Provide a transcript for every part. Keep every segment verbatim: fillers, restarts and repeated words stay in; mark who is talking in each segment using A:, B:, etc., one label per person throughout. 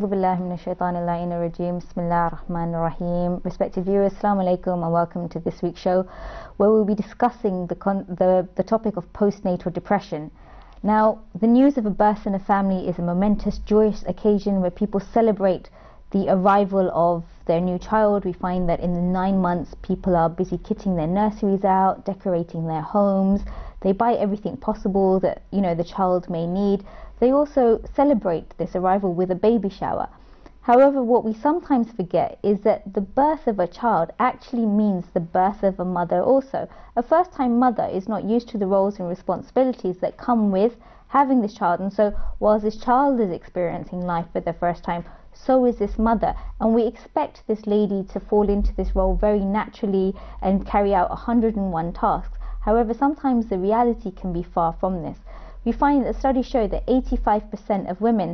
A: A'udhu billahi minash shaitanir rajim. Bismillahir rahmanir rahim. Respected viewers, Assalamu alaikum and welcome to this week's show, where we'll be discussing the, con the, the topic of postnatal depression. Now, the news of a birth in a family is a momentous, joyous occasion where people celebrate the arrival of their new child. We find that in the nine months, people are busy kitting their nurseries out, decorating their homes. They buy everything possible that, you know, the child may need. They also celebrate this arrival with a baby shower. However, what we sometimes forget is that the birth of a child actually means the birth of a mother also. A first-time mother is not used to the roles and responsibilities that come with having this child, and so whilst this child is experiencing life for the first time, so is this mother, and we expect this lady to fall into this role very naturally and carry out one hundred and one tasks. However, sometimes the reality can be far from this. We find that studies show that eighty-five percent of women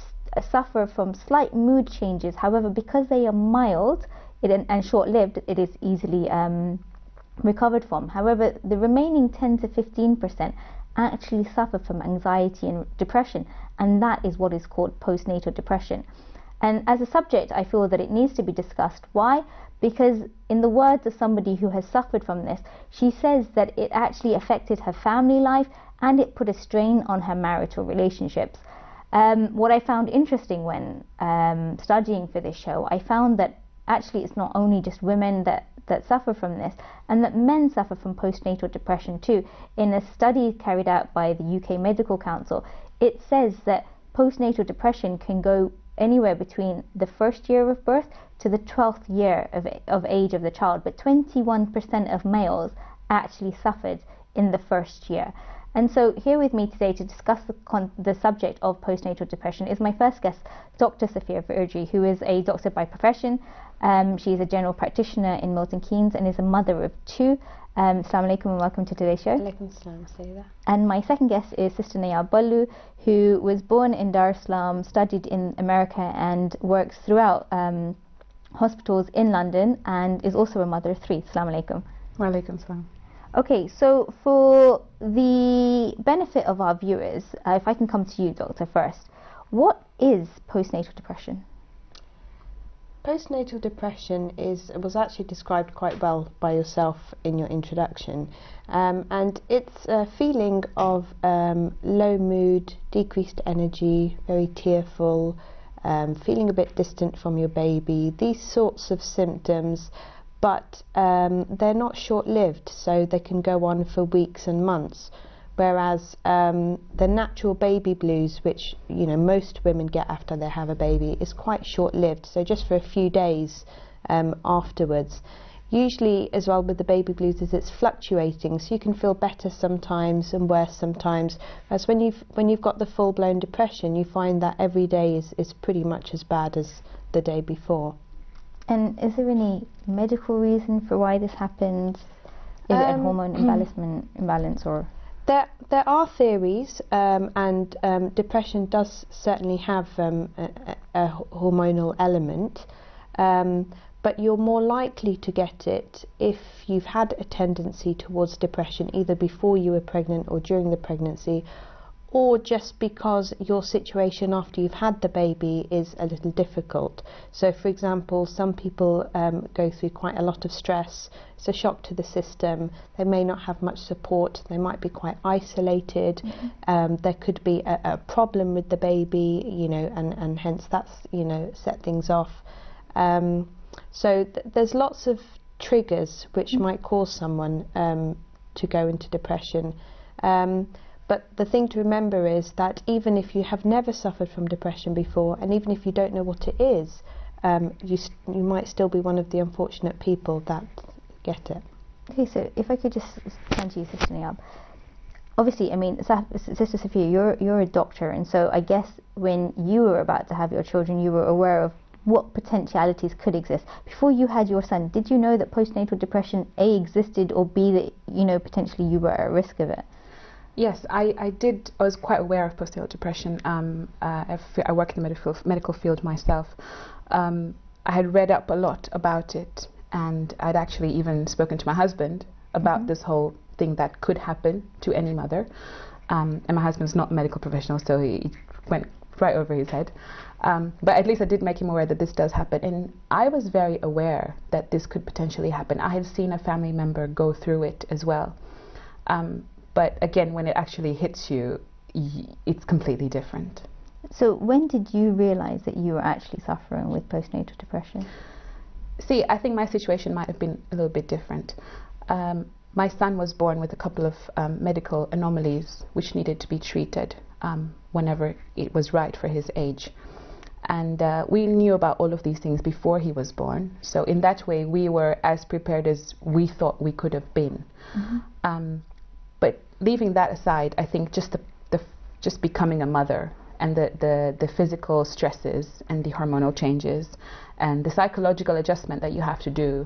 A: suffer from slight mood changes. However, because they are mild it, and short-lived, it is easily um, recovered from. However, the remaining ten to fifteen percent actually suffer from anxiety and depression, and that is what is called postnatal depression. And as a subject, I feel that it needs to be discussed. Why? Because in the words of somebody who has suffered from this, she says that it actually affected her family life and it put a strain on her marital relationships. Um, what I found interesting when um, studying for this show, I found that actually it's not only just women that, that suffer from this, and that men suffer from postnatal depression too. In a study carried out by the U K Medical Council, it says that postnatal depression can go anywhere between the first year of birth to the twelfth year of, of age of the child, but twenty-one percent of males actually suffered in the first year. And so here with me today to discuss the, con the subject of postnatal depression is my first guest, Doctor Safia Virji, who is a doctor by profession. Um, she is a general practitioner in Milton Keynes and is a mother of two. Um, Assalamu alaikum and welcome to today's show.
B: Alaikum salam, Sayyida.
A: And my second guest is Sister Nayab Ballu, who was born in Dar es Salaam, studied in America and works throughout um, hospitals in London, and is also a mother of three. Assalamu alaikum.
B: Wa alaikum salam.
A: Okay, so for the benefit of our viewers, uh, if I can come to you, Doctor, first, what is postnatal depression?
B: Postnatal depression is was actually described quite well by yourself in your introduction, um, and it's a feeling of um, low mood, decreased energy, very tearful, um, feeling a bit distant from your baby, these sorts of symptoms. But um, they're not short-lived, so they can go on for weeks and months. Whereas um, the natural baby blues, which you know most women get after they have a baby, is quite short-lived. So just for a few days um, afterwards. Usually, as well with the baby blues, is it's fluctuating, so you can feel better sometimes and worse sometimes. Whereas when you've when you've got the full-blown depression, you find that every day is is pretty much as bad as the day before.
A: And is there any medical reason for why this happens? Is um, it a hormone imbalance, imbalance or?
B: There, there are theories, um, and um, depression does certainly have um, a, a hormonal element, um, but you're more likely to get it if you've had a tendency towards depression either before you were pregnant or during the pregnancy, or just because your situation after you've had the baby is a little difficult. So for example, some people um, go through quite a lot of stress. It's a shock to the system. They may not have much support. They might be quite isolated. Mm-hmm. um, there could be a, a problem with the baby, you know, and, and hence that's, you know, set things off. Um, so th there's lots of triggers which mm-hmm. might cause someone um, to go into depression. Um, But the thing to remember is that even if you have never suffered from depression before, and even if you don't know what it is, um, you, st you might still be one of the unfortunate people that get it.
A: Okay, so if I could just turn to you, Sister Nayab. Obviously, I mean, Sister Safia, you're, you're a doctor, and so I guess when you were about to have your children, you were aware of what potentialities could exist. Before you had your son, did you know that postnatal depression, A, existed, or B, that, you know, potentially you were at risk of it?
C: Yes, I, I did. I was quite aware of postnatal depression. Um, uh, I work in the medical medical field myself. Um, I had read up a lot about it, and I'd actually even spoken to my husband about mm-hmm. this whole thing that could happen to any mother. Um, and my husband's not a medical professional, so he went right over his head. Um, but at least I did make him aware that this does happen. And I was very aware that this could potentially happen. I had seen a family member go through it as well. Um, but again, when it actually hits you, y- it's completely different.
A: So when did you realize that you were actually suffering with postnatal depression?
C: See, I think my situation might have been a little bit different. Um, my son was born with a couple of um, medical anomalies which needed to be treated um, whenever it was right for his age. And uh, we knew about all of these things before he was born. So in that way, we were as prepared as we thought we could have been.
A: Mm-hmm.
C: Um, but leaving that aside, I think just the, the just becoming a mother and the, the, the physical stresses and the hormonal changes and the psychological adjustment that you have to do,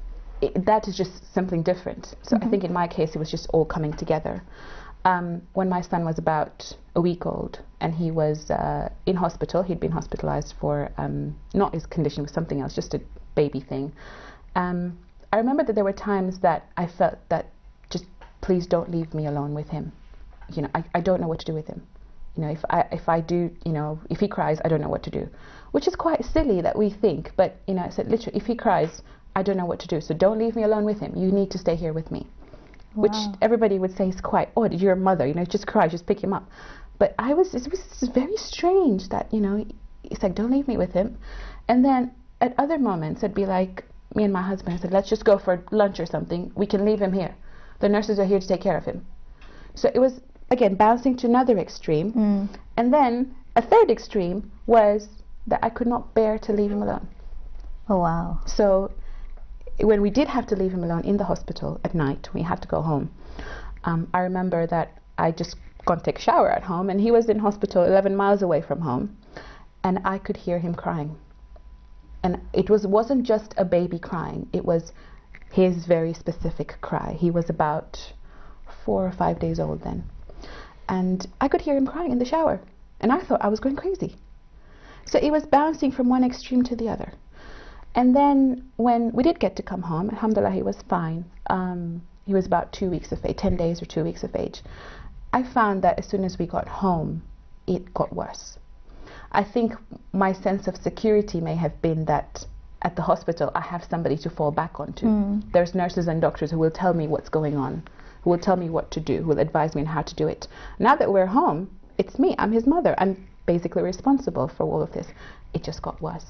C: it, that is just something different. So
A: Mm-hmm.
C: I think in my case, it was just all coming together. Um, when my son was about a week old and he was uh, in hospital, he'd been hospitalized for, um, not his condition, was something else, just a baby thing. Um, I remember that there were times that I felt that just please don't leave me alone with him. You know, I, I don't know what to do with him. You know, if I, if I do, you know, if he cries, I don't know what to do. Which is quite silly that we think, but, you know, I said literally, if he cries, I don't know what to do. So don't leave me alone with him. You need to stay here with me.
A: Wow.
C: Which everybody would say is quite odd. You're a mother, you know, just cry, just pick him up. But I was, it was very strange that, you know, it's like, don't leave me with him. And then at other moments, it'd be like, me and my husband, I said, let's just go for lunch or something. We can leave him here. The nurses are here to take care of him. So it was, again, bouncing to another extreme.
A: Mm.
C: And then a third extreme was that I could not bear to leave him alone.
A: Oh, wow.
C: So when we did have to leave him alone in the hospital at night, we had to go home. Um, I remember that I just gone to take a shower at home, and he was in hospital eleven miles away from home, and I could hear him crying. And it was wasn't just a baby crying; it was his very specific cry. He was about four or five days old then, and I could hear him crying in the shower, and I thought I was going crazy. So it was bouncing from one extreme to the other. And then when we did get to come home, alhamdulillah, he was fine. Um, he was about two weeks of age, ten days or two weeks of age. I found that as soon as we got home, it got worse. I think my sense of security may have been that at the hospital, I have somebody to fall back onto.
A: Mm.
C: There's nurses and doctors who will tell me what's going on, who will tell me what to do, who will advise me on how to do it. Now that we're home, it's me, I'm his mother. I'm basically responsible for all of this. It just got worse.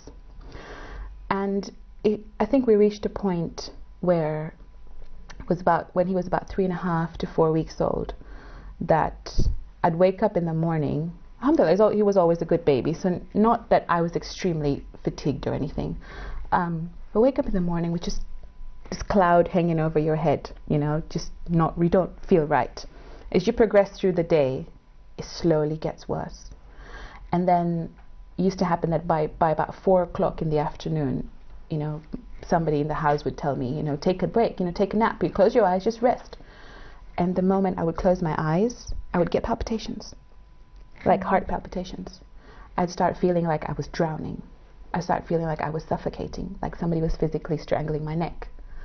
C: And it, I think we reached a point where it was about when he was about three and a half to four weeks old, that I'd wake up in the morning. Alhamdulillah, he was always a good baby, so not that I was extremely fatigued or anything. Um, but wake up in the morning with just this cloud hanging over your head, you know, just not, we don't feel right. As you progress through the day, it slowly gets worse. And then it used to happen that by, by about four o'clock in the afternoon, you know, somebody in the house would tell me, you know, take a break, you know, take a nap, you close your eyes, just rest. And the moment I would close my eyes, I would get palpitations, like heart palpitations. I'd start feeling like I was drowning. I start feeling like I was suffocating, like somebody was physically strangling my neck.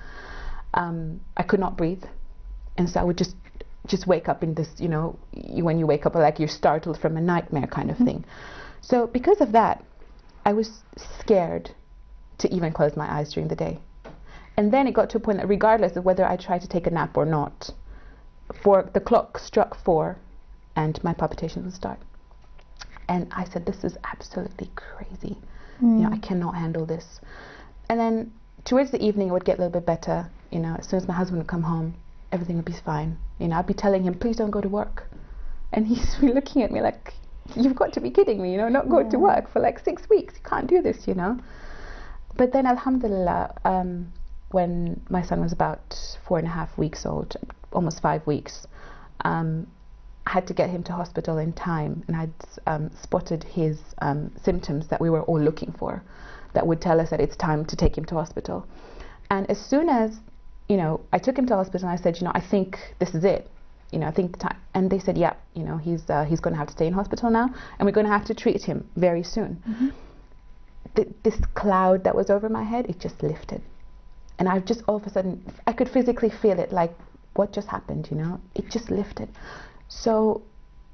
C: Um, I could not breathe. And so I would just just wake up in this, you know, you, when you wake up like you're startled from a nightmare kind of thing. So because of that, I was scared to even close my eyes during the day. And then it got to a point that regardless of whether I tried to take a nap or not, four, the clock struck four and my palpitations would start. And I said, this is absolutely crazy.
A: Mm.
C: You know, I cannot handle this. And then towards the evening, it would get a little bit better. You know, as soon as my husband would come home, everything would be fine. You know, I'd be telling him, please don't go to work. And he's looking at me like, you've got to be kidding me, you know, not going
A: yeah.
C: to work for like six weeks. You can't do this, you know. But then, alhamdulillah, um, when my son was about four and a half weeks old, almost five weeks, um, I had to get him to hospital in time, and I'd um, spotted his um, symptoms that we were all looking for, that would tell us that it's time to take him to hospital. And as soon as, you know, I took him to hospital, and I said, you know, I think this is it. You know, I think the time. And they said, yeah, you know, he's uh, he's going to have to stay in hospital now, and we're going to have to treat him very soon. Mm-hmm. Th- this cloud that was over my head, it just lifted, and I just all of a sudden I could physically feel it, like what just happened, you know? It just lifted. So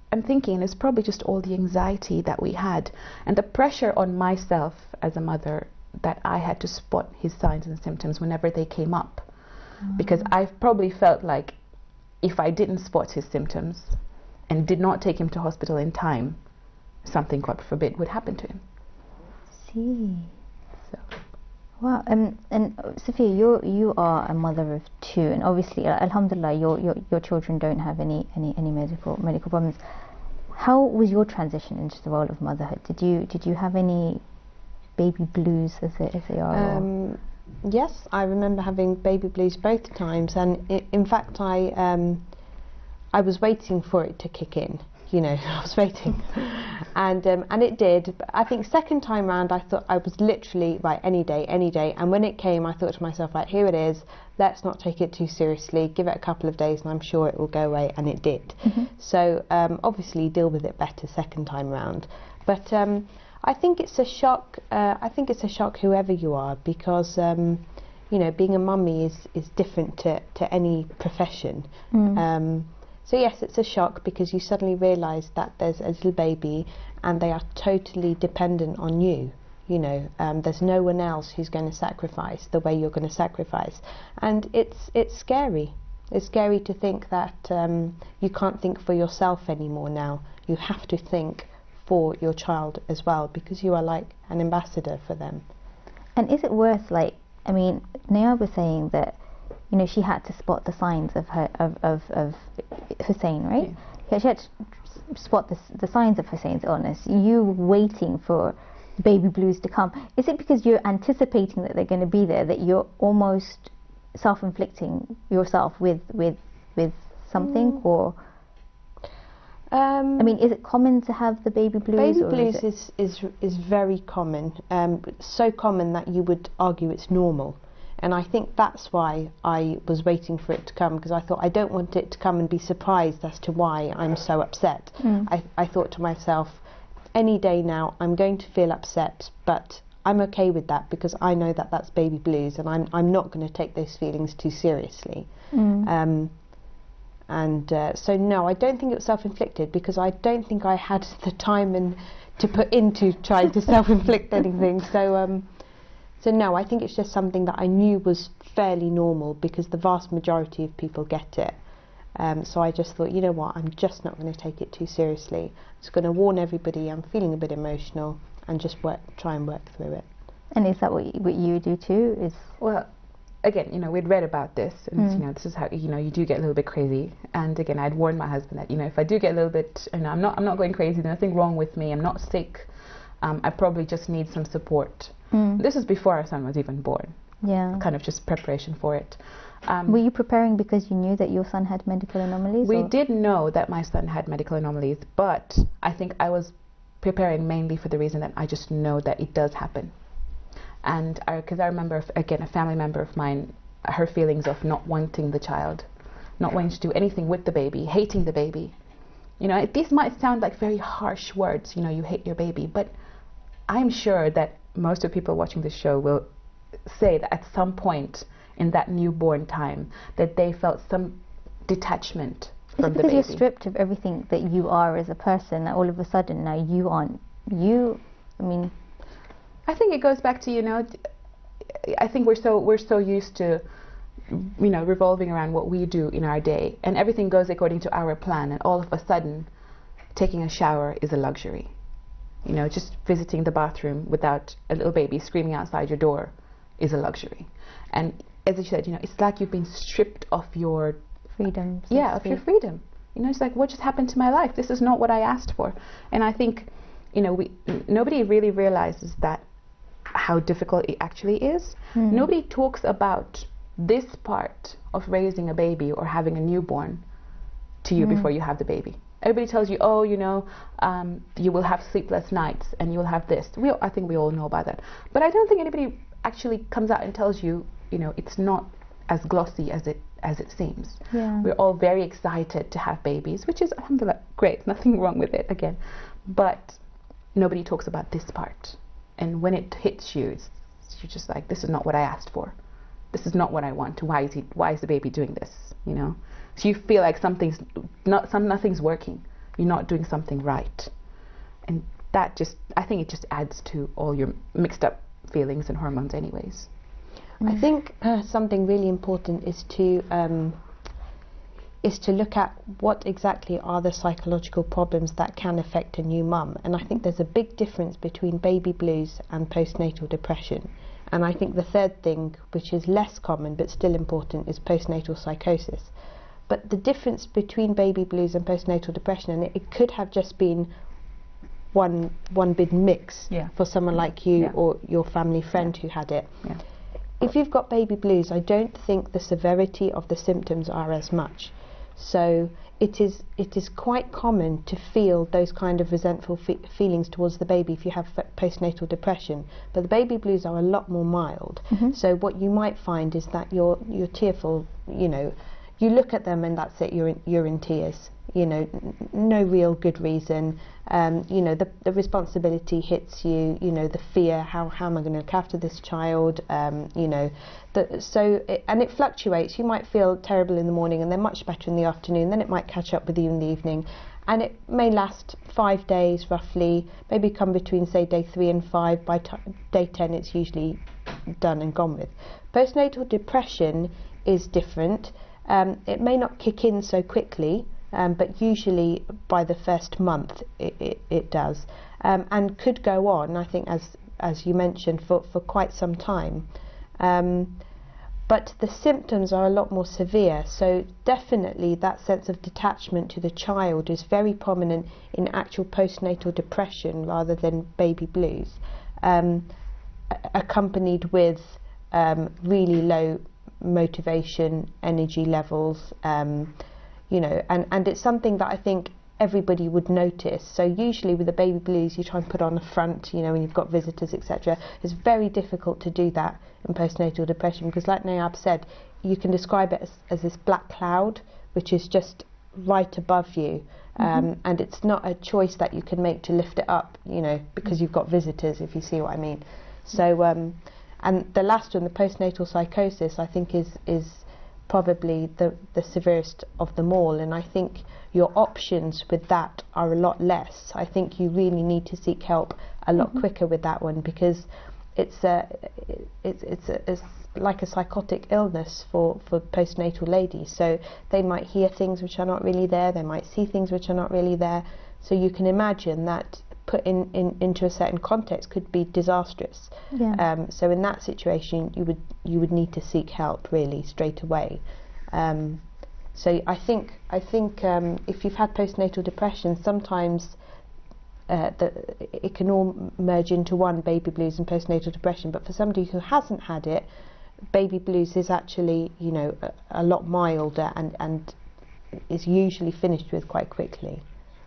C: I'm thinking it's probably just all the anxiety that we had and the pressure on myself as a mother that I had to spot his signs and symptoms whenever they came up. Mm. Because I've probably felt like if I didn't spot his symptoms and did not take him to hospital in time, something, God forbid, would happen to him.
A: See.
C: So.
A: Wow. Um, and uh, Sophia, you you are a mother of two, and obviously, uh, alhamdulillah, your, your your children don't have any, any, any medical medical problems. How was your transition into the world of motherhood? Did you did you have any baby blues, as they, as they are?
B: Um, yes, I remember having baby blues both times, and I, in fact, I um, I was waiting for it to kick in. You know, I was waiting, and um, and it did. But I think second time round, I thought I was literally right any day, any day. And when it came, I thought to myself, right, here it is. Let's not take it too seriously. Give it a couple of days, and I'm sure it will go away. And it did. Mm-hmm. So um, obviously, deal with it better second time round. But um, I think it's a shock. Uh, I think it's a shock, whoever you are, because um, you know, being a mummy is is different to to any profession. Mm. Um, So yes, it's a shock because you suddenly realise that there's a little baby and they are totally dependent on you. You know, um, there's no one else who's going to sacrifice the way you're going to sacrifice, and it's it's scary. It's scary to think that um, you can't think for yourself anymore now. You have to think for your child as well because you are like an ambassador for them.
A: And is it worth, like, I mean, Naya was saying that, you know, she had to spot the signs of her of of, of Hussein, right? Yeah. Yeah, she had to spot the the signs of Hussein's illness. You waiting for baby blues to come. Is it because you're anticipating that they're going to be there that you're almost self-inflicting yourself with with with something, mm. or? Um, I mean, is it common to have the baby blues?
B: Baby
A: or
B: blues
A: is,
B: is, is is very common. Um, so common that you would argue it's normal. And I think that's why I was waiting for it to come, because I thought I don't want it to come and be surprised as to why I'm so upset. Mm. I, I thought to myself, any day now I'm going to feel upset, but I'm okay with that because I know that that's baby blues, and I'm I'm not going to take those feelings too seriously. Mm. Um, and uh, so no, I don't think it was self-inflicted because I don't think I had the time and to put into trying to self-inflict anything. So. Um, So no, I think it's just something that I knew was fairly normal because the vast majority of people get it. Um, so I just thought, you know what, I'm just not going to take it too seriously. I'm just going to warn everybody I'm feeling a bit emotional and just work, try and work through it.
A: And is that what you, what you do too? Is
C: well, again, you know, we'd read about this, and mm. you know, this is how, you know, you do get a little bit crazy. And again, I'd warned my husband that, you know, if I do get a little bit, you know, I'm not, I'm not going crazy. There's nothing wrong with me. I'm not sick. Um, I probably just need some support. Mm. This is before our son was even born.
A: Yeah.
C: Kind of just preparation for it. Um,
A: Were you preparing because you knew that your son had medical anomalies?
C: We
A: or?
C: did know that my son had medical anomalies, but I think I was preparing mainly for the reason that I just know that it does happen. And because I, I remember, again, a family member of mine, her feelings of not wanting the child, not wanting to do anything with the baby, hating the baby. You know, it, these might sound like very harsh words, you know, you hate your baby, but I'm sure that most of the people watching this show will say that at some point in that newborn time that they felt some detachment from the baby.
A: Is it because you're stripped of everything that you are as a person, that all of a sudden now you aren't you? I mean,
C: I think it goes back to, you know, I think we're so we're so used to, you know, revolving around what we do in our day, and everything goes according to our plan, and all of a sudden taking a shower is a luxury. You know, just visiting the bathroom without a little baby screaming outside your door is a luxury. And as you said, you know, it's like you've been stripped of your
A: freedom.
C: So yeah, of your freedom. You know, it's like, what just happened to my life? This is not what I asked for. And I think, you know, we n- nobody really realizes that how difficult it actually is. Mm. Nobody talks about this part of raising a baby or having a newborn to you mm. before you have the baby. Everybody tells you, oh, you know, um, you will have sleepless nights and you will have this. We, I think we all know about that. But I don't think anybody actually comes out and tells you, you know, it's not as glossy as it as it seems.
A: Yeah.
C: We're all very excited to have babies, which is, alhamdulillah, great. Nothing wrong with it, again. But nobody talks about this part. And when it hits you, it's, you're just like, this is not what I asked for. This is not what I want. Why is he? Why is the baby doing this? You know. So you feel like something's not, some nothing's working. you're not doing something right. And that just, I think it just adds to all your mixed up feelings and hormones anyways.
B: I think uh, something really important is to um, is to look at what exactly are the psychological problems that can affect a new mum. And I think there's a big difference between baby blues and postnatal depression. And I think the third thing, which is less common but still important, is postnatal psychosis. But the difference between baby blues and postnatal depression, and it, it could have just been one one big mix
C: yeah.
B: for someone like you
C: yeah.
B: or your family friend
C: yeah.
B: who had it.
C: Yeah.
B: If you've got baby blues, I don't think the severity of the symptoms are as much. So it is it is quite common to feel those kind of resentful fe feelings towards the baby if you have postnatal depression. But the baby blues are a lot more mild.
A: Mm-hmm.
B: So what you might find is that you're you're tearful. You know, you look at them and that's it. You're in, you're in tears. You know, n no real good reason. Um, you know, the the responsibility hits you. You know, the fear. How how am I going to look after this child? Um, you know, the, so it, and it fluctuates. You might feel terrible in the morning and then much better in the afternoon. Then it might catch up with you in the evening, and it may last five days roughly. Maybe come between say day three and five. By t day ten, it's usually done and gone with. Postnatal depression is different. Um, it may not kick in so quickly. Um, but usually by the first month it, it, it does, um, and could go on, I think, as as you mentioned, for, for quite some time. Um, but the symptoms are a lot more severe, so definitely that sense of detachment to the child is very prominent in actual postnatal depression rather than baby blues, um, accompanied with um, really low motivation, energy levels, um, you know, and, and it's something that I think everybody would notice. So usually with the baby blues, you try and put on a front, you know, when you've got visitors, et cetera. It's very difficult to do that in postnatal depression because, like Nayab said, you can describe it as, as this black cloud, which is just right above you. Um, mm-hmm. And it's not a choice that you can make to lift it up, you know, because you've got visitors, if you see what I mean. So, um, and the last one, the postnatal psychosis, I think is is probably the, the severest of them all, and I think your options with that are a lot less. I think you really need to seek help a lot mm-hmm. quicker with that one because it's a, it's, it's, a, it's like a psychotic illness for, for postnatal ladies. So they might hear things which are not really there, they might see things which are not really there. So you can imagine that put in, in into a certain context could be disastrous.
A: Yeah.
B: Um, so in that situation, you would you would need to seek help really straight away. Um, so I think I think um, if you've had postnatal depression, sometimes uh, the, it can all merge into one, baby blues and postnatal depression. But for somebody who hasn't had it, baby blues is actually you know a, a lot milder and and is usually finished with quite quickly.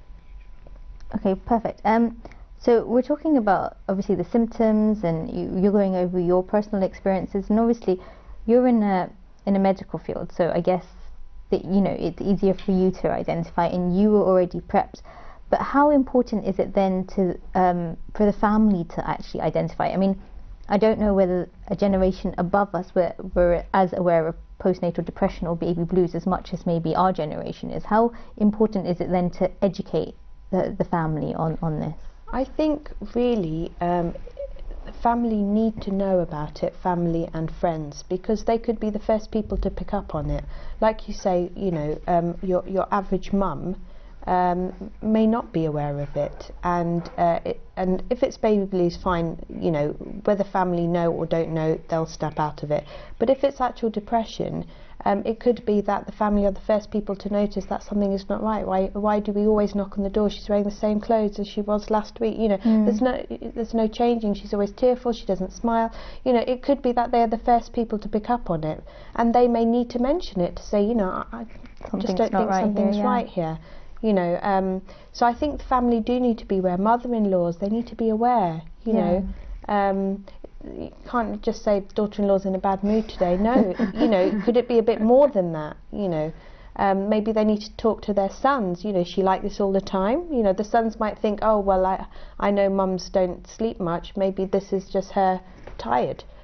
A: Okay, perfect. Um, so we're talking about obviously the symptoms, and you, you're going over your personal experiences, and obviously you're in a in a medical field, so I guess that you know it's easier for you to identify, and you were already prepped. But how important is it then to um, for the family to actually identify? I mean, I don't know whether a generation above us were were as aware of postnatal depression or baby blues as much as maybe our generation is. How important is it then to educate The, the family on, on this?
B: I think really um, family need to know about it, family and friends, because they could be the first people to pick up on it. Like you say, you know, um, your, your average mum um, may not be aware of it, and uh, it, and if it's baby blues, fine, you know, whether family know or don't know, they'll step out of it. But if it's actual depression, Um, it could be that the family are the first people to notice that something is not right. Why why do we always knock on the door? She's wearing the same clothes as she was last week. You know, mm. there's no there's no changing. She's always tearful. She doesn't smile. You know, it could be that they're the first people to pick up on it, and they may need to mention it to say, you know, I, I just don't think
A: right
B: something's
A: here, yeah.
B: right here. You know, um, so I think the family do need to be aware. Mother-in-laws, they need to be aware. You
A: yeah.
B: know. Um, you can't just say daughter-in-law's in a bad mood today. No, you know, could it be a bit more than that? You know, um, maybe they need to talk to their sons. You know, she like this all the time. You know, the sons might think, oh well, I I know mums don't sleep much. Maybe this is just her tired.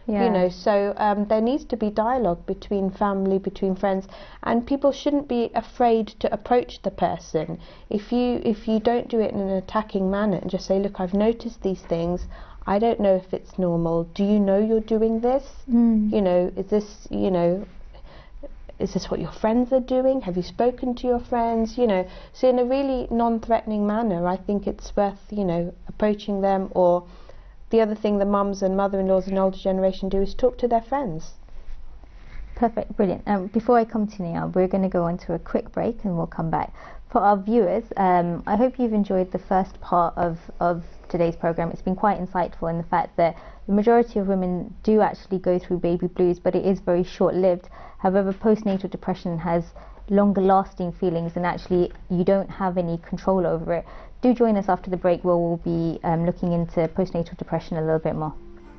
A: Yeah.
B: You know, so um, there needs to be dialogue between family, between friends, and people shouldn't be afraid to approach the person. If you if you don't do it in an attacking manner and just say, look, I've noticed these things, I don't know if it's normal. Do you know you're doing this?
A: Mm.
B: You know, is this, you know, is this what your friends are doing? Have you spoken to your friends? You know, so in a really non-threatening manner, I think it's worth, you know, approaching them. Or the other thing the mums and mother-in-laws and older generation do is talk to their friends.
A: Perfect, brilliant. Um, before I come to Niyab, we're going to go on to a quick break and we'll come back. For our viewers, um, I hope you've enjoyed the first part of, of today's program. It's been quite insightful in the fact that the majority of women do actually go through baby blues, but it is very short-lived. However, postnatal depression has longer lasting feelings and actually you don't have any control over it. Do join us after the break where we'll be um, looking into postnatal depression a little bit more.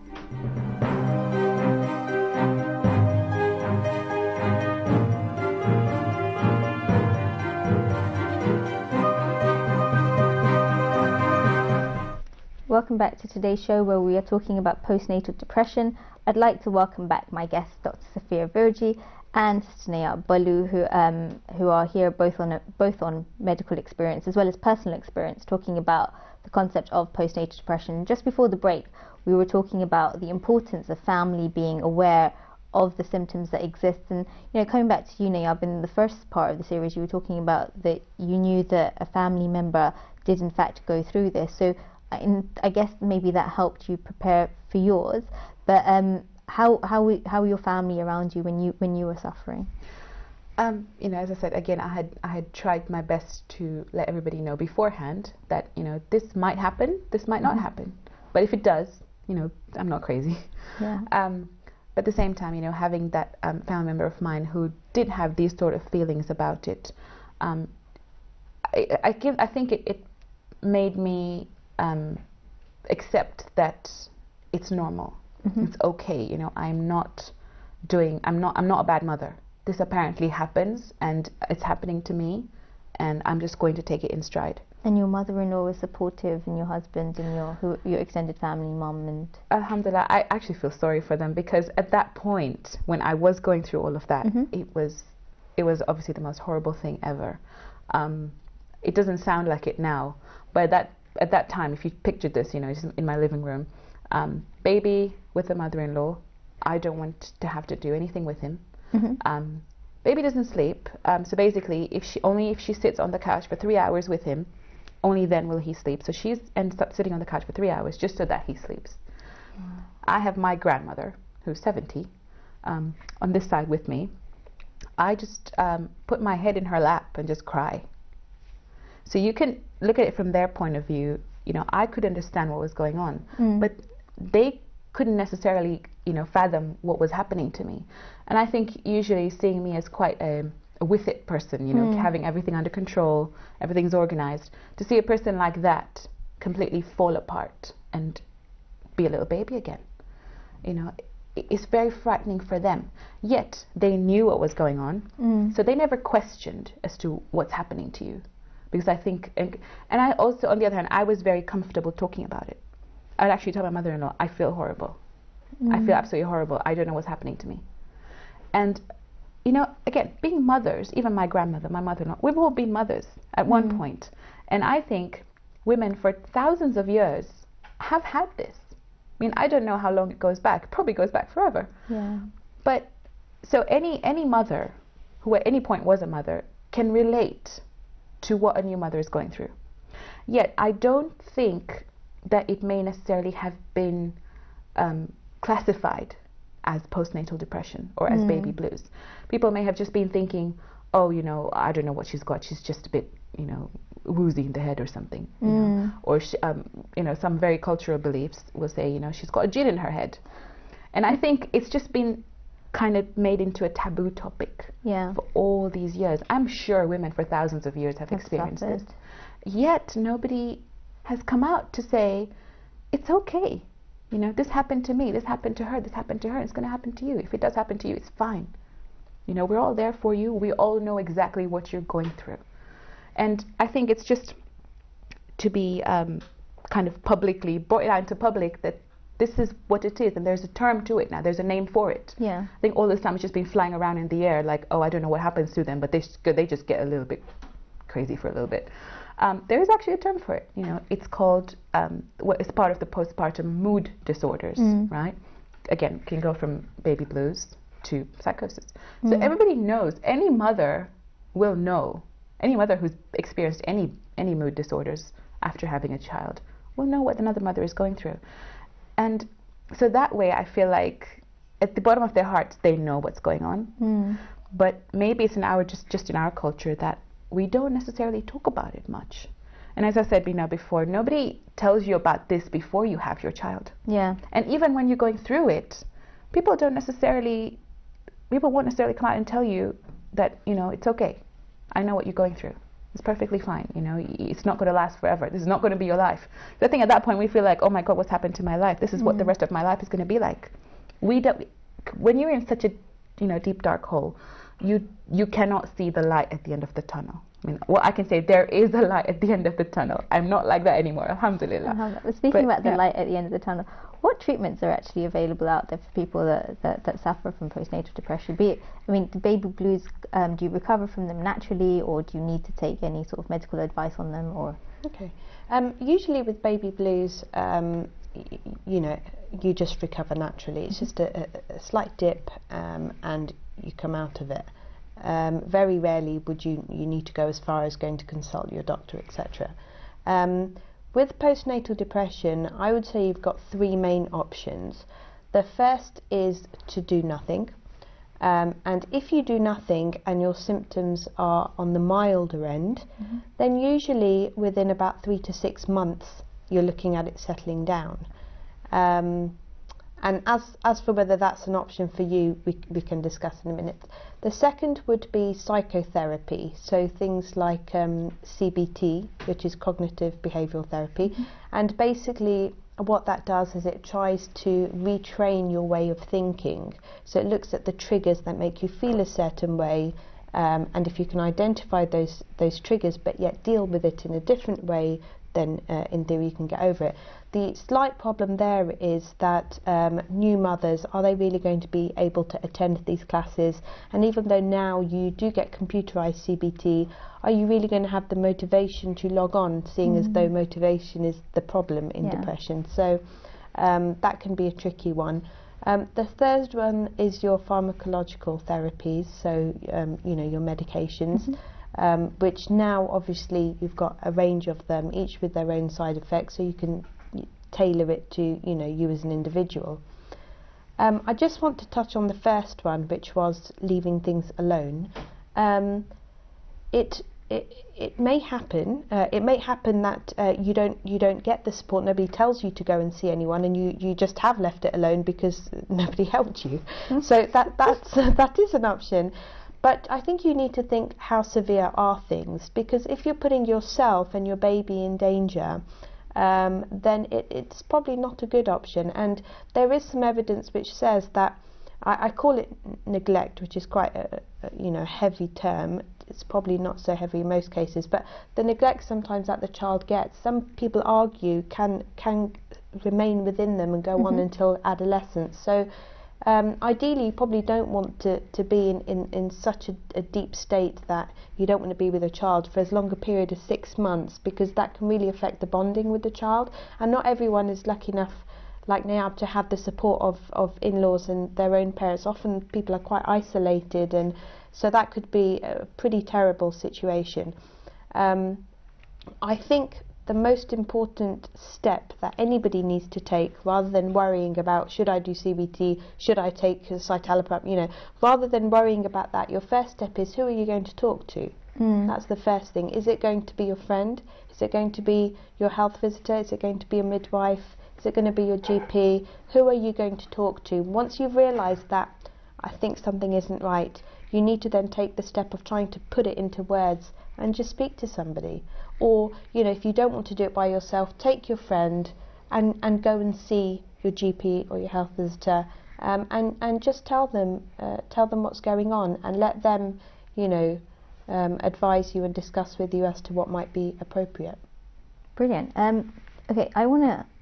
A: Welcome back to today's show where we are talking about postnatal depression. I'd like to welcome back my guests, Doctor Safia Virji and Niyab Balu, who um, who are here both on a, both on medical experience as well as personal experience, talking about the concept of postnatal depression. Just before the break, we were talking about the importance of family being aware of the symptoms that exist. And you know, coming back to you, Niyab, in the first part of the series, you were talking about that you knew that a family member did in fact go through this. So in, I guess maybe that helped you prepare for yours. But um, how how how were your family around you when you when you were suffering?
C: Um, you know, as I said again, I had I had tried my best to let everybody know beforehand that you know this might happen, this might not
A: Mhm.
C: happen, but if it does, you know, I'm not crazy.
A: Yeah.
C: Um, at the same time, you know, having that um, family member of mine who did have these sort of feelings about it, um, I, I give I think it, it made me um, accept that it's normal.
A: Mhm.
C: It's okay, you know. I'm not doing. I'm not. I'm not a bad mother. This apparently happens, and it's happening to me, and I'm just going to take it in stride.
A: And your mother-in-law was supportive, and your husband, and your who, your extended family, mum, and
C: Alhamdulillah, I actually feel sorry for them because at that point, when I was going through all of that,
A: Mhm.
C: it was, it was obviously the most horrible thing ever. Um, it doesn't sound like it now, but at that at that time, if you pictured this, you know, just in my living room, um, baby with a mother-in-law, I don't want to have to do anything with him.
A: Mhm.
C: Um, baby doesn't sleep, um, so basically, if she only if she sits on the couch for three hours with him, only then will he sleep. So she ends up sitting on the couch for three hours just so that he sleeps. Mm. I have my grandmother, who's seventy, um, on this side with me. I just um, put my head in her lap and just cry. So you can look at it from their point of view. You know, I could understand what was going on,
A: Mm.
C: but they couldn't necessarily, you know, fathom what was happening to me. And I think usually seeing me as quite a, a with it person, you know,
A: Mm.
C: having everything under control, everything's organized, to see a person like that completely fall apart and be a little baby again, you know, it, it's very frightening for them. Yet they knew what was going on,
A: Mm.
C: so they never questioned as to what's happening to you. Because I think, and, and I also, on the other hand, I was very comfortable talking about it. I'd actually tell my mother-in-law, I feel horrible.
A: Mm.
C: I feel absolutely horrible. I don't know what's happening to me. And, you know, again, being mothers, even my grandmother, my mother-in-law, we've all been mothers at
A: Mm.
C: one point. And I think women for thousands of years have had this. I mean, I don't know how long it goes back. It probably goes back forever.
A: Yeah.
C: But, so any, any mother who at any point was a mother can relate to what a new mother is going through. Yet I don't think that it may necessarily have been um, classified as postnatal depression or as
A: Mm.
C: baby blues. People may have just been thinking, oh, you know, I don't know what she's got. She's just a bit, you know, woozy in the head or something. You
A: Mm.
C: know, or she, um, you know, some very cultural beliefs will say, you know, she's got a jinn in her head. And I think it's just been kind of made into a taboo topic.
A: Yeah.
C: For all these years. I'm sure women for thousands of years have
A: Have
C: experienced
A: suffered.
C: this. Yet nobody has come out to say, it's okay. You know, this happened to me, this happened to her, this happened to her, it's going to happen to you. If it does happen to you, it's fine. You know, we're all there for you. We all know exactly what you're going through. And I think it's just to be um, kind of publicly brought out into public that this is what it is, and there's a term to it now. There's a name for it.
A: Yeah.
C: I think all this time it's just been flying around in the air, like, oh, I don't know what happens to them, but they they just get a little bit crazy for a little bit. Um, there is actually a term for it. You know, it's called um, what is part of the postpartum mood disorders,
A: mm.
C: right? Again, can go from baby blues to psychosis.
A: Mm.
C: So everybody knows. Any mother will know. Any mother who's experienced any any mood disorders after having a child will know what another mother is going through. And so that way, I feel like at the bottom of their hearts, they know what's going on.
A: Mm.
C: But maybe it's in our just just in our culture that we don't necessarily talk about it much. And as I said, you know, before, nobody tells you about this before you have your child.
A: Yeah.
C: And even when you're going through it, people don't necessarily, people won't necessarily come out and tell you that, you know, it's okay. I know what you're going through. It's perfectly fine. You know, it's not going to last forever. This is not going to be your life. So I think at that point we feel like, oh my God, what's happened to my life? This is mm. what the rest of my life is going to be like. We don't. When you're in such a, you know, deep dark hole, you you cannot see the light at the end of the tunnel. I mean, well, I can say there is a light at the end of the tunnel. I'm not like that anymore, alhamdulillah.
A: Alhamdulillah. Speaking
C: But,
A: about the
C: yeah.
A: light at the end of the tunnel, what treatments are actually available out there for people that, that, that suffer from postnatal depression? Be it, I mean, the baby blues, um, do you recover from them naturally, or do you need to take any sort of medical advice on them? Or
B: Okay. Um, usually with baby blues, um, y- you know, you just recover naturally. It's just a, a, a slight dip, um, and you come out of it. Um, very rarely would you you need to go as far as going to consult your doctor, et cetera. Um, with postnatal depression, I would say you've got three main options. The first is to do nothing, um, and if you do nothing and your symptoms are on the milder end, mm-hmm. then usually within about three to six months you're looking at it settling down. Um, And as as for whether that's an option for you, we we can discuss in a minute. The second would be psychotherapy, so things like um, C B T, which is cognitive behavioural therapy, mm-hmm. and basically what that does is it tries to retrain your way of thinking. So it looks at the triggers that make you feel a certain way, um, and if you can identify those those triggers, but yet deal with it in a different way, then uh, in theory you can get over it. The slight problem there is that um, new mothers, are they really going to be able to attend these classes? And even though now you do get computerized C B T, are you really going to have the motivation to log on, seeing mm-hmm. as though motivation is the problem in
A: yeah.
B: depression? So um, that can be a tricky one. Um, the third one is your pharmacological therapies, so um, you know, your medications. Mm-hmm. Um, which now obviously you've got a range of them, each with their own side effects, so you can tailor it to, you know, you as an individual. Um, I just want to touch on the first one, which was leaving things alone. Um, it it it may happen. Uh, it may happen that uh, you don't you don't get the support. Nobody tells you to go and see anyone, and you, you just have left it alone because nobody helped you. So that that's that is an option. But I think you need to think, how severe are things? Because if you're putting yourself and your baby in danger, um, then it, it's probably not a good option. And there is some evidence which says that, I, I call it neglect, which is quite a, a you know heavy term. It's probably not so heavy in most cases, but the neglect sometimes that the child gets, some people argue can can remain within them and go mm-hmm. on until adolescence. So. Um, ideally, you probably don't want to, to be in, in, in such a, a deep state that you don't want to be with a child for as long a period as six months, because that can really affect the bonding with the child. And not everyone is lucky enough, like Nayab, to have the support of, of in-laws and their own parents. Often people are quite isolated, and so that could be a pretty terrible situation. Um, I think the most important step that anybody needs to take, rather than worrying about should I do C B T, should I take citalopram, you know, rather than worrying about that, your first step is, who are you going to talk to? Mm. That's the first thing. Is it going to be your friend? Is it going to be your health visitor? Is it going to be a midwife? Is it going to be your G P? Who are you going to talk to? Once you've realised that I think something isn't right, you need to then take the step of trying to put it into words and just speak to somebody. Or, you know, if you don't want to do it by yourself, take your friend and, and go and see your G P or your health visitor, um, and, and just tell them uh, tell them what's going on, and let them, you know, um, advise you and discuss with you as to what might be appropriate.
A: Brilliant. Um, okay, I want to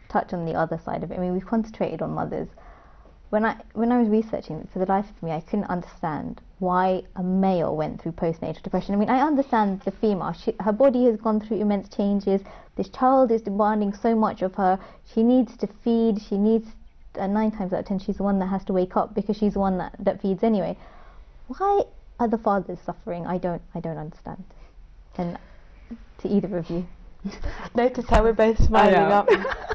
A: touch on the other side of it. I mean, we've concentrated on mothers. When I when I was researching, for the life of me, I couldn't understand why a male went through postnatal depression. I mean, I understand the female. She, her body has gone through immense changes. This child is demanding so much of her. She needs to feed. She needs, uh, nine times out of ten, she's the one that has to wake up because she's the one that, that feeds anyway. Why are the fathers suffering? I don't I don't understand. And to either of you.
B: Notice how we're both smiling up.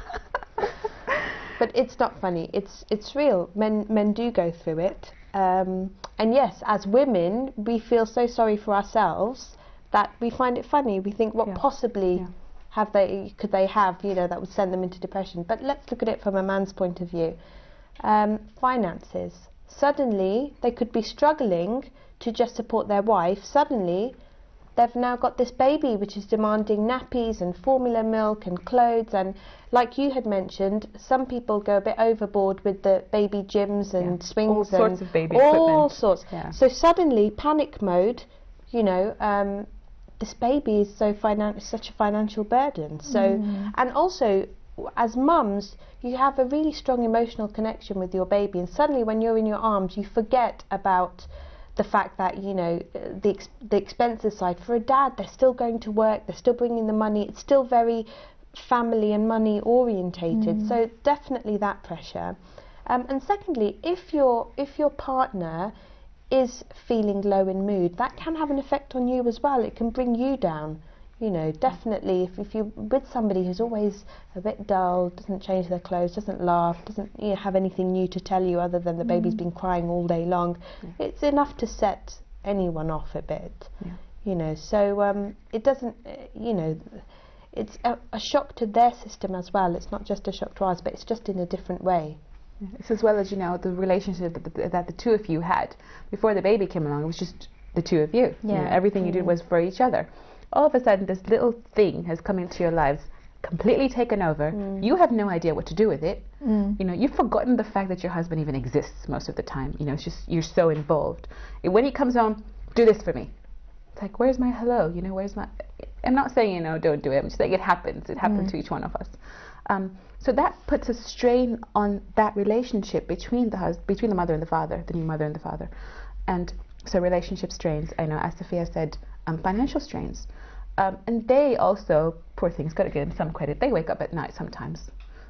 B: But it's not funny. It's it's real. Men men do go through it. Um, and yes, as women, we feel so sorry for ourselves that we find it funny. We think, what
C: Yeah.
B: possibly
C: Yeah.
B: have they could they have, you know, that would send them into depression? But let's look at it from a man's point of view. Um, finances. Suddenly, they could be struggling to just support their wife. Suddenly, they've now got this baby which is demanding nappies and formula milk and clothes, and like you had mentioned, some people go a bit overboard with the baby gyms and
C: Yeah.
B: swings
C: All sorts
B: and
C: of baby
B: all
C: equipment.
B: sorts.
C: Yeah.
B: So suddenly, panic mode, you know, um, this baby is so finan- such a financial burden. So,
A: Mm.
B: and also, as mums, you have a really strong emotional connection with your baby, and suddenly when you're in your arms, you forget about the fact that, you know, the ex- the expenses side. For a dad, they're still going to work, they're still bringing the money, it's still very family and money orientated.
A: Mm.
B: So definitely that pressure. Um, and secondly, if your if your partner is feeling low in mood, that can have an effect on you as well. It can bring you down. You know, definitely if, if you're with somebody who's always a bit dull, doesn't change their clothes, doesn't laugh, doesn't, you know, have anything new to tell you other than the baby's been crying all day long,
C: Yeah.
B: it's enough to set anyone off a bit.
C: Yeah.
B: You know, so um, it doesn't, uh, you know, it's a, a shock to their system as well. It's not just a shock to ours, but it's just in a different way.
C: It's as well as, you know, the relationship that the, that the two of you had before the baby came along. It was just the two of you. You know,
A: Yeah.
C: everything you did was for each other. All of a sudden, this little thing has come into your lives, completely taken over.
B: Mm.
C: You have no idea what to do with it.
A: Mm.
C: You know, you've forgotten the fact that your husband even exists most of the time. You know, it's just you're so involved. And when he comes home, do this for me. It's like, where's my hello? You know, where's my? I'm not saying, you know, don't do it. I'm just saying it happens. It happens
A: Mm.
C: to each one of us. Um, so that puts a strain on that relationship between the hus- between the mother and the father, the new mother and the father. And so relationship strains. I know, as Sophia said, um, financial strains. Um, and they also, poor things, got to give them some credit. They wake up at night sometimes.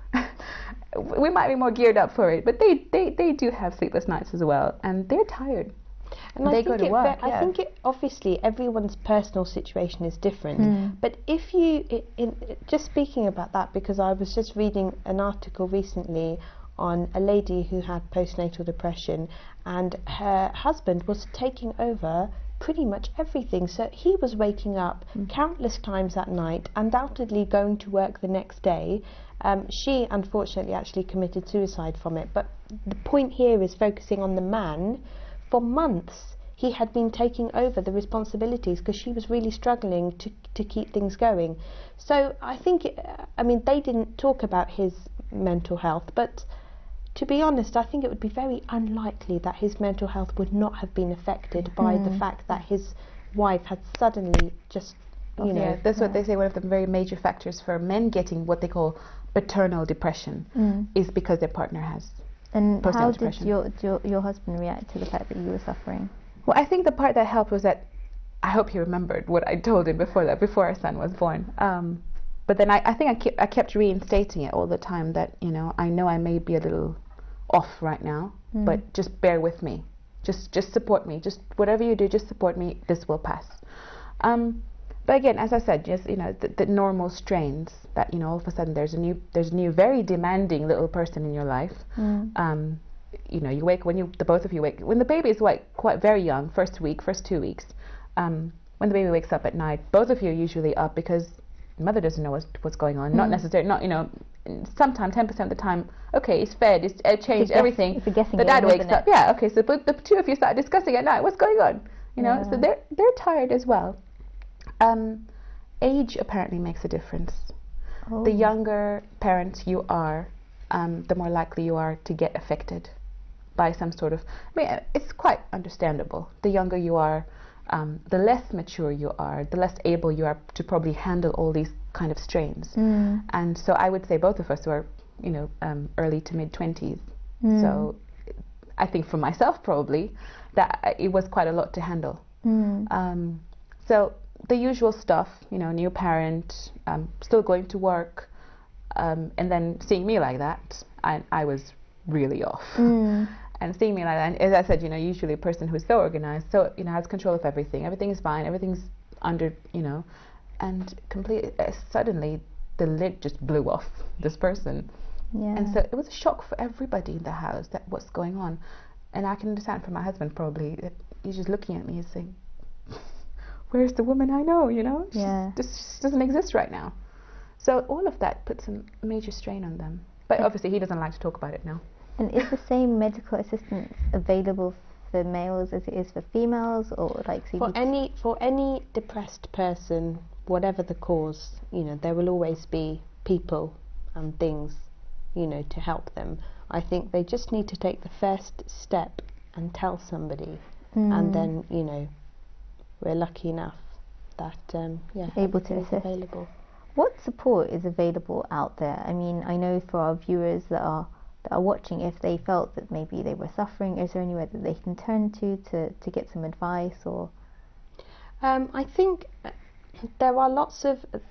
C: We might be more geared up for it, but they, they, they do have sleepless nights as well, and they're tired.
B: And
C: They
B: I
C: go
B: think
C: to
B: it,
C: work,
B: I
C: yeah.
B: think it, obviously everyone's personal situation is different.
A: Mm.
B: But if you, i in, just speaking about that, because I was just reading an article recently on a lady who had postnatal depression, and her husband was taking over pretty much everything. So he was waking up
C: Mm.
B: countless times at night, undoubtedly going to work the next day. Um, she unfortunately actually committed suicide from it. But the point here is focusing on the man. For months he had been taking over the responsibilities because she was really struggling to to keep things going. So I think, it, I mean, they didn't talk about his mental health, but to be honest, I think it would be very unlikely that his mental health would not have been affected by the
A: Mm.
B: fact that his wife had suddenly just, you know,
C: yeah, that's what
A: yeah.
C: they say. One of the very major factors for men getting what they call paternal depression
A: Mm.
C: is because their partner has.
A: And
C: Postnatal
A: how did
C: depression.
A: your, your your husband react to the fact that you were suffering?
C: Well, I think the part that helped was that I hope he remembered what I told him before that, before our son was born. Um, but then I, I think I kept, I kept reinstating it all the time that, you know, I know I may be a little off right now,
A: Mm.
C: but just bear with me. Just just support me. Just whatever you do, just support me. This will pass. Um, but again, as I said, just, you know, the, the normal strains that, you know, all of a sudden there's a new, there's a new, very demanding little person in your life.
A: Mm.
C: Um, you know, you wake when you, the both of you wake when the baby is like quite very young, first week, first two weeks. Um, when the baby wakes up at night, both of you are usually up because the mother doesn't know what's, what's going on. Not
A: Mm.
C: necessarily, not, you know, sometimes ten percent of the time, okay, it's fed, it's uh, changed,
A: guess-
C: everything.
A: it's a guessing
C: The
A: game,
C: dad wakes
A: isn't
C: up,
A: it?
C: yeah, okay. So but the two of you start discussing at night, what's going on? You know, so
A: Yeah.
C: they're they're tired as well. Um, age apparently makes a difference.
A: Oh.
C: The younger parent you are, um, the more likely you are to get affected by some sort of, I mean, uh, it's quite understandable. The younger you are, um, the less mature you are, the less able you are to probably handle all these kind of strains.
A: Mm.
C: And so I would say both of us who are you know, um, early to mid twenties.
A: Mm.
C: So I think for myself probably that it was quite a lot to handle.
A: Mm.
C: Um, so the usual stuff, you know, new parent, um, still going to work, um, and then seeing me like that, I, I was really off.
A: Mm.
C: And seeing me like that, and as I said, you know, usually a person who's so organized, so, you know, has control of everything, everything is fine, everything's under, you know, and completely, uh, suddenly the lid just blew off this person.
A: Yeah.
C: And so it was a shock for everybody in the house that what's going on. And I can understand from my husband probably that he's just looking at me and saying, where's the woman I know, you know?
A: Yeah.
C: This just doesn't exist right now. So all of that puts a major strain on them. But obviously he doesn't like to talk about it now.
A: And is the same medical assistance available for males as it is for females, or like C B T?
B: For any for any depressed person, whatever the cause, you know, there will always be people and things, you know, to help them. I think they just need to take the first step and tell somebody,
A: Mm.
B: and then, you know, we're lucky enough that um, yeah,
A: Able to
B: everything is
A: assist.
B: available.
A: What support is available out there? I mean, I know for our viewers that are that are watching, if they felt that maybe they were suffering, is there anywhere that they can turn to to, to get some advice? Or
B: Um, I think uh, there are lots of, uh,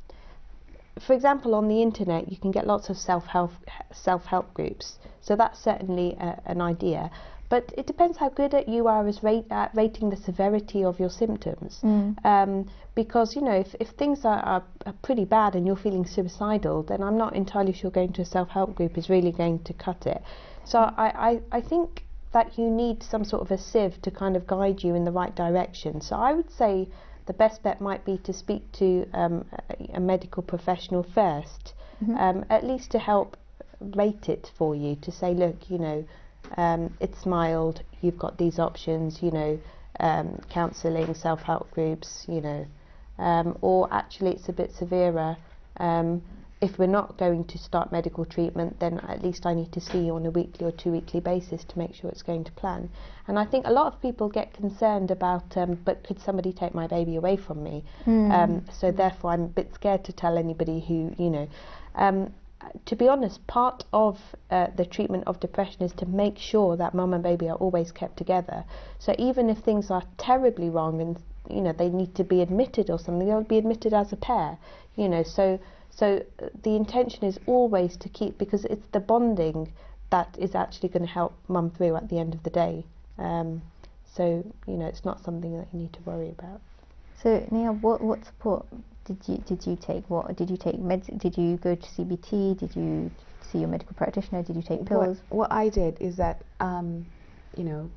B: for example, on the internet you can get lots of self-help self-help groups. So that's certainly uh, an idea. But it depends how good at you are as rate, at rating the severity of your symptoms.
A: Mm.
B: Um, because, you know, if, if things are, are, are pretty bad and you're feeling suicidal, then I'm not entirely sure going to a self-help group is really going to cut it. So I, I, I think that you need some sort of a sieve to kind of guide you in the right direction. So I would say the best bet might be to speak to um, a, a medical professional first,
A: Mhm.
B: um, at least to help rate it for you, to say, look, you know, um, it's mild, you've got these options, you know, um, counselling, self-help groups, you know, um, or actually it's a bit severer. Um, if we're not going to start medical treatment, then at least I need to see you on a weekly or two weekly basis to make sure it's going to plan. And I think a lot of people get concerned about, um, but could somebody take my baby away from me?
A: Mm.
B: Um, so therefore I'm a bit scared to tell anybody who, you know. Um, to be honest, part of uh, the treatment of depression is to make sure that mum and baby are always kept together. So even if things are terribly wrong and, you know, they need to be admitted or something, they'll be admitted as a pair, you know. So so uh, the intention is always to keep, because it's the bonding that is actually going to help mum through at the end of the day. Um, so, you know, it's not something that you need to worry about.
A: So Nia, what what support did you did you take? What did you take? Meds? Did you go to C B T? Did you see your medical practitioner? Did you take pills?
C: What, what I did is that, um, you know,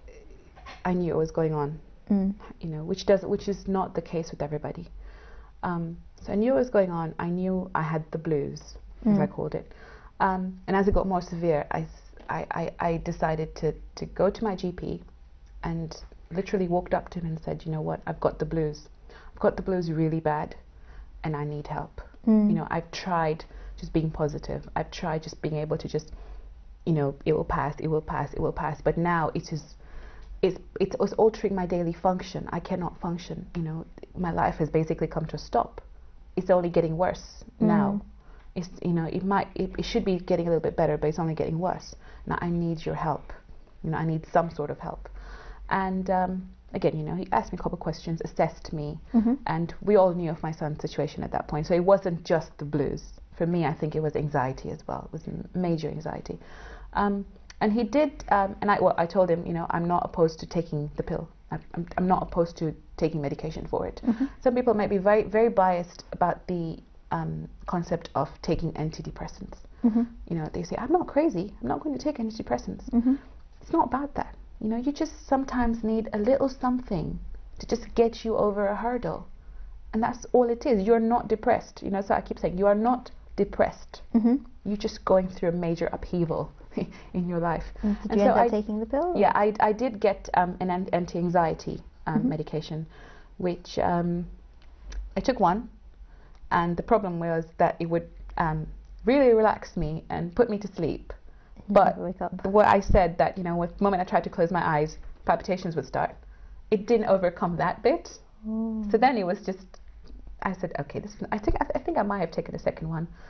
C: I knew what was going on.
A: Mm.
C: You know, which does which is not the case with everybody. Um, so I knew what was going on. I knew I had the blues, as
A: Mm.
C: I called it. Um, and as it got more severe, I, I, I, I decided to, to go to my G P and literally walked up to him and said, you know what, I've got the blues. I've got the blues really bad and I need help.
A: Mm.
C: You know, I've tried just being positive. I've tried just being able to just, you know, it will pass, it will pass, it will pass. But now it is, it's, it was altering my daily function. I cannot function. You know, my life has basically come to a stop. It's only getting worse
A: Mm.
C: now. It's, you know, it might, it, it should be getting a little bit better, but it's only getting worse. Now I need your help. You know, I need some sort of help. And um, again, you know, he asked me a couple of questions, assessed me,
A: Mm-hmm.
C: and we all knew of my son's situation at that point. So it wasn't just the blues. For me, I think it was anxiety as well. It was m- major anxiety. Um, and he did, um, and I, well, I told him, you know, I'm not opposed to taking the pill. I, I'm, I'm not opposed to taking medication for it.
A: Mm-hmm.
C: Some people might be very, very biased about the um, concept of taking antidepressants.
A: Mm-hmm.
C: You know, they say, I'm not crazy. I'm not going to take antidepressants.
A: Mm-hmm.
C: It's not about that. You know, you just sometimes need a little something to just get you over a hurdle. And that's all it is. You're not depressed. You know, so I keep saying, you are not depressed.
A: Mm-hmm.
C: You're just going through a major upheaval in your life.
A: Did
C: And
A: you
C: so
A: end up
C: I,
A: taking the pill?
C: yeah, I, I did get um, an an- anti-anxiety um,
A: Mhm.
C: medication, which um, I took one. And the problem was that it would um, really relax me and put me to sleep.
A: You
C: But
A: never wake up.
C: what I said that, you know, with the moment I tried to close my eyes, palpitations would start. It didn't overcome that bit.
A: Oh.
C: So then it was just, I said, okay, this. I think I, th- I think I might have taken a second one.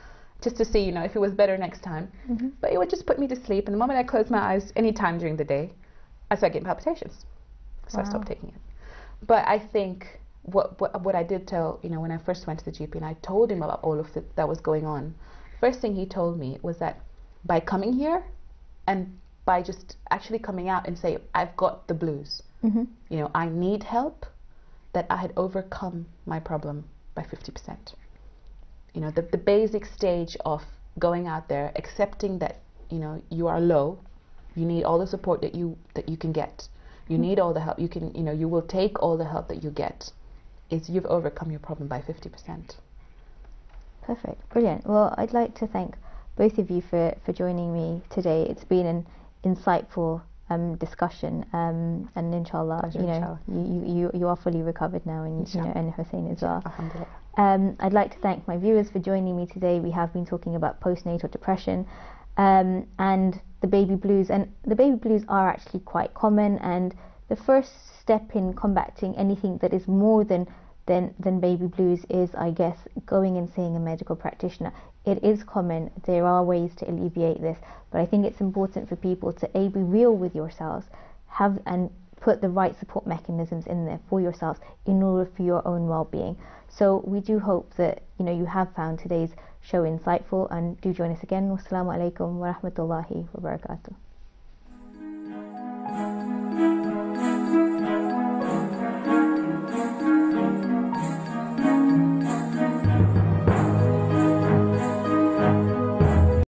C: just to see, you know, if it was better next time.
A: Mm-hmm.
C: But it would just put me to sleep. And the moment I closed my eyes, any time during the day, I started getting palpitations. So
A: Wow.
C: I stopped taking it. But I think what, what what I did tell, you know, when I first went to the G P and I told him about all of the, that was going on, first thing he told me was that by coming here and by just actually coming out and say, I've got the blues,
A: Mm-hmm.
C: you know, I need help, that I had overcome my problem by fifty percent. You know, the, the basic stage of going out there, accepting that, you know, you are low, you need all the support that you that you can get, you need all the help you can, you know, you will take all the help that you get, is you've overcome your problem by fifty percent.
A: Perfect, brilliant. Well, I'd like to thank both of you for, for joining me today. It's been an insightful um, discussion, um, and inshallah,
C: Pleasure,
A: you know,
C: inshallah.
A: You, you you are fully recovered now, and you know,
C: Inshallah.
A: and Hussein as well.
C: Alhamdulillah.
A: Um, I'd like to thank my viewers for joining me today. We have been talking about postnatal depression um, and the baby blues, and the baby blues are actually quite common. And the first step in combating anything that is more than than than baby blues is, I guess, going and seeing a medical practitioner. It is common. There are ways to alleviate this, but I think it's important for people to a be real with yourselves, have and put the right support mechanisms in there for yourselves in order for your own well-being. So we do hope that, you know, you have found today's show insightful, and do join us again. Wassalamu alaikum wa rahmatullahi wa barakatuh.